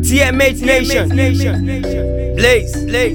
TMH Nation. Blaze.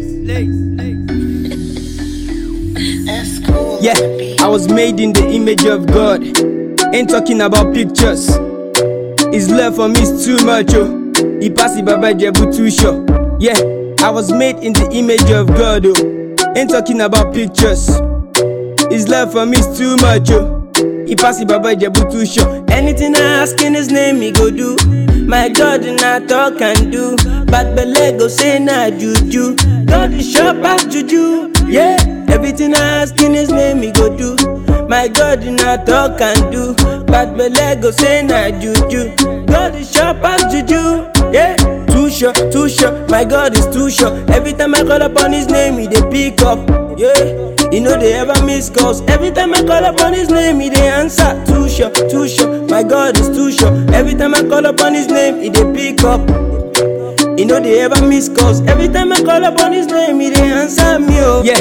Yeah, I was made in the image of God. Ain't talking about pictures. His love for me is too much, oh. He pass it Baba Jebu too short. Yeah, I was made in the image of God, oh. Ain't talking about pictures. His love for me is too much, oh. He pass it Baba Jebu too short. Anything I ask in his name, he go do. My God, not talk and do. But belle go say na juju. God is sharp as juju. Yeah, everything I ask in his name, he go do. My God, not talk and do. But belle go say na juju. God is sharp as juju. Yeah, too sure. My God is too sure. Every time I call upon his name, he dey pick up. Yeah, he know they ever miss calls. Every time I call upon his name, he dey answer. Too sure. My God is too sure. Every time I call upon his name, he dey pick up. He know they ever miss calls. Every time I call upon his name, he dey answer me. Oh yeah.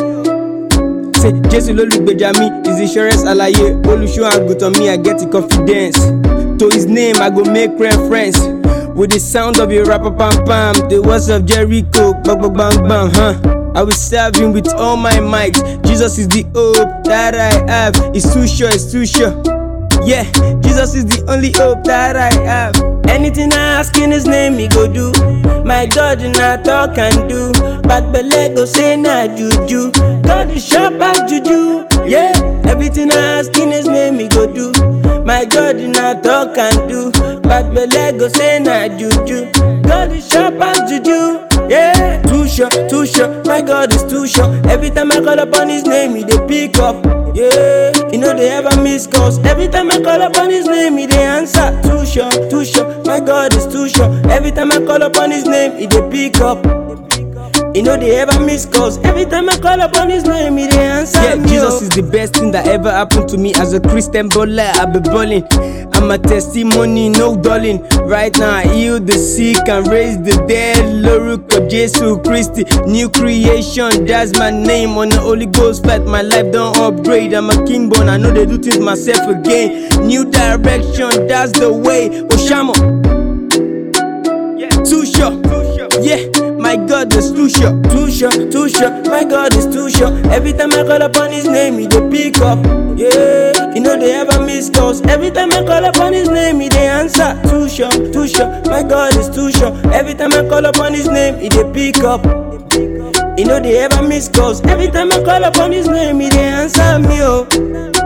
Say Jesus Olugbeja mi, his insurance alaye. Olusho Agutan me, I get the confidence. To his name, I go make reference. With the sound of your rapper pam pam, the words of Jericho, bang bang bang, huh? I will serve him with all my might. Jesus is the hope that I have. It's too sure. Yeah, Jesus is the only hope that I have. Anything I ask in his name, he go do. My God, not talk and do. But belle go say na juju. God is sharp as juju. Yeah, everything I ask in his name, he go do. My God, not talk and do. But belle go say na juju. God is sharp as juju. Yeah, too sure. My God is too sure. Every time I call upon his name, he dey pick up. Yeah, you know they ever miss calls. Every time I call upon his name, he dey answer. Too sure. My God is too sure. Every time I call upon his name, he dey pick up. You know they ever miss calls. Every time I call upon his name, he dey answer. Yeah, Jesus is the best thing that ever happened to me. As a Christian baller, I be balling. I'm a testimony, no darling. Right now I heal the sick and raise the dead. Loruko Jesu Christi, new creation, that's my name. On the Holy Ghost fight, my life don't upgrade. I'm a king born, I know they do things myself again. New direction, that's the way. Oshamo, too sure. Yeah, my God is too sure. My God is too sure. Every time I call upon his name, he dey pick up. Yeah, you know they ever miss calls. Every time I call upon his name, he dey answer. Too sure. My God is too sure. Every time I call upon his name, he dey pick up. You know they ever miss calls. Every time I call upon his name, he dey answer me. Oh.